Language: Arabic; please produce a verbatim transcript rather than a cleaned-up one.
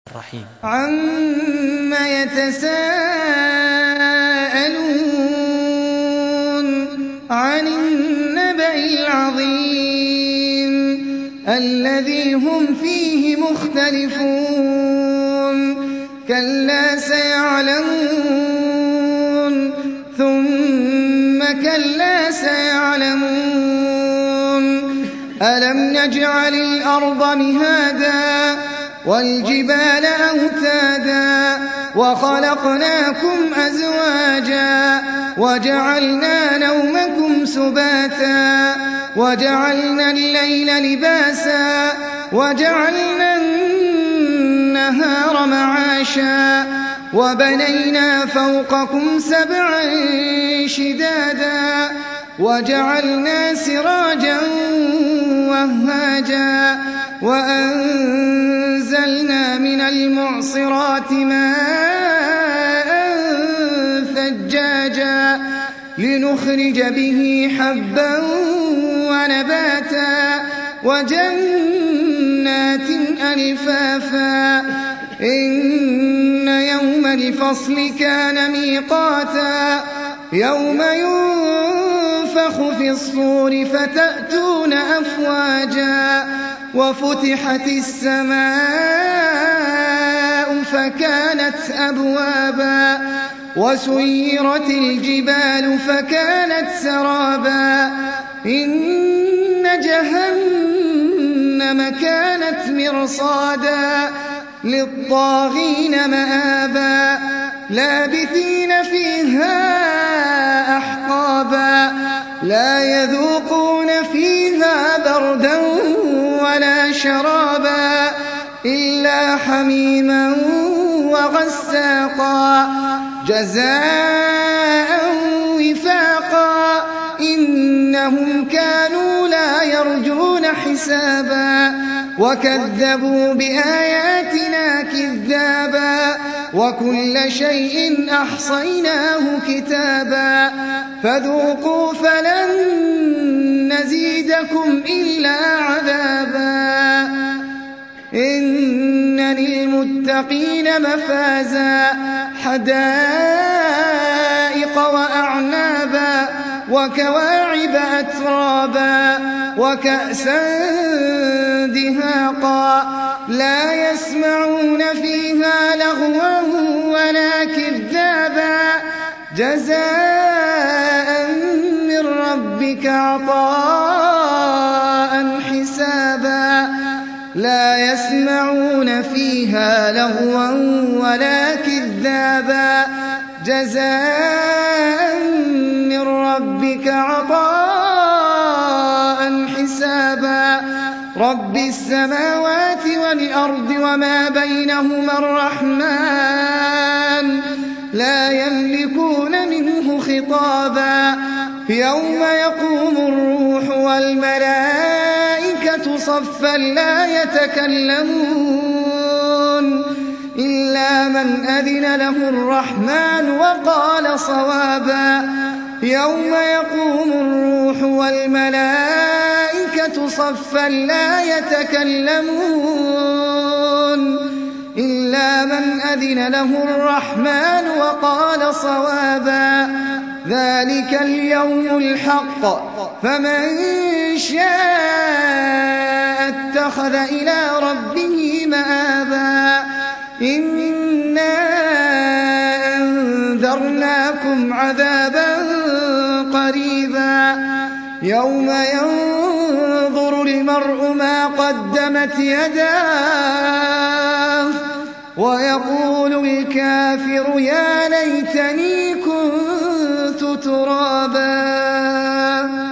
الرحيم عَمَّ يَتَسَاءَلُونَ عَنِ النَّبَإِ الْعَظِيمِ الَّذِي هُمْ فِيهِ مُخْتَلِفُونَ كَلَّا سَيَعْلَمُونَ ثُمَّ كَلَّا سَيَعْلَمُونَ أَلَمْ نَجْعَلِ الْأَرْضَ مِهَادًا وَالْجِبَالَ أَوْتَادًا وَخَلَقْنَاكُمْ أَزْوَاجًا وَجَعَلْنَا نَوْمَكُمْ سُبَاتًا وَجَعَلْنَا اللَّيْلَ لِبَاسًا وَجَعَلْنَا النَّهَارَ مَعَاشًا وَبَنَيْنَا فَوْقَكُمْ سَبْعًا شِدَادًا وَجَعَلْنَا سِرَاجًا وَهَّاجًا وَأَنزَلْنَا مِنَ الْمُعْصِرَاتِ مَاءً ثَجَّاجًا لِنُخْرِجَ بِهِ حَبًّا وَنَبَاتًا وَجَنَّاتٍ أَلْفَافًا إِنَّ يَوْمَ الْفَصْلِ كَانَ مِيقَاتًا يَوْمَ يُنفَخُ فِي الصُّورِ فَتَأْتُونَ أَفْوَاجًا وَفُتِحَتِ السَّمَاءُ فَكَانَتْ أَبْوَابًا وَسُيِّرَتِ الْجِبَالُ فَكَانَتْ سَرَابًا إِنَّ جَهَنَّمَ كَانَتْ مِرْصَادًا لِّلطَّاغِينَ مَآبًا لَّابِثِينَ فِيهَا أَحْقَابًا لَّا يَذُوقُونَ فِيهَا بَرْدًا وَلَا شَرَابًا إِلَّا حَمِيمًا وَغَسَّاقًا جَزَاءً وِفَاقًا إِنَّهُمْ كَانُوا لَا يَرْجُونَ حِسَابًا وَكَذَّبُوا بِآيَاتِنَا كِذَّابًا وَكُلَّ شَيْءٍ أَحْصَيْنَاهُ كِتَابًا فَذُوقُوا فَلَن نَّزِيدَكُمْ إِلَّا عَذَابًا إِنَّ لِلْمُتَّقِينَ مَفَازًا حَدَائِقَ وَأَعْنَابًا وَكَوَاعِبَ أَتْرَابًا وَكَأْسًا دِهَاقًا لَّا يَسْمَعُونَ فِيهَا لَغْوًا وَلَا كِذَّابًا جَزَاءً مِّن رَّبِّكَ عَطَاءً حِسَابًا لَّا يَسْمَعُونَ فِيهَا لَغْوًا وَلَا كِذَّابًا جَزَاءً مِّن رَّبِّكَ عَطَاءً حِسَابًا رَّبِّ السَّمَاوَاتِ وَالْأَرْضِ وَمَا بَيْنَهُمَا الرَّحْمَٰنُ لَا يَمْلِكُونَ مِنْهُ خِطَابًا يَوْمَ يَقُومُ الرُّوحُ وَالْمَلَائِكَةُ صَفًّا لَّا يَتَكَلَّمُونَ إِلَّا مَنْ أَذِنَ لَهُ الرَّحْمَٰنُ وَقَالَ صَوَابًا يَوْمَ يَقُومُ الرُّوحُ وَالْمَلَائِكَةُ صَفًّا لَّا يَتَكَلَّمُونَ إِلَّا مَنْ أَذِنَ لَهُ الرَّحْمَٰنُ وَقَالَ صَوَابًا ذَٰلِكَ الْيَوْمُ الْحَقُّ فَمَن شَاءَ اتَّخَذَ إِلَىٰ رَبِّهِ مَآبًا إِنَّا أَنذَرْنَاكُمْ عَذَابًا قَرِيبًا يَوْمَ يَنظُرُ الْمَرْءُ مَا قَدَّمَتْ يَدَاهُ وَيَقُولُ الْكَافِرُ يَا لَيْتَنِي كُنتُ تُرَابًا